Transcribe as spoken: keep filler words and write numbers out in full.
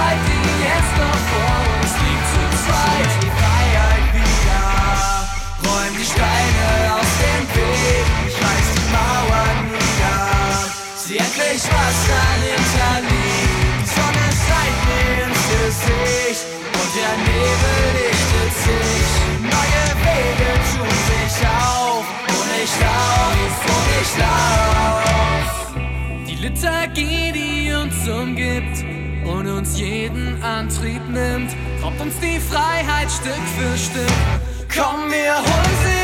Zeit, die jetzt noch vor uns liegt, zu zweit. Die Freiheit wieder, räum die Steine aus dem Weg, ich reiß die Mauern nieder, sieh endlich, was dahinter liegt. Die Sonne scheint mir ins Gesicht und der Nebel lichtet sich. Neue Wege tun sich auf und ich lauf, und ich lauf. Die Liturgie, die uns umgibt und uns jeden Antrieb nimmt, raubt uns die Freiheit Stück für Stück. Komm, wir holen sie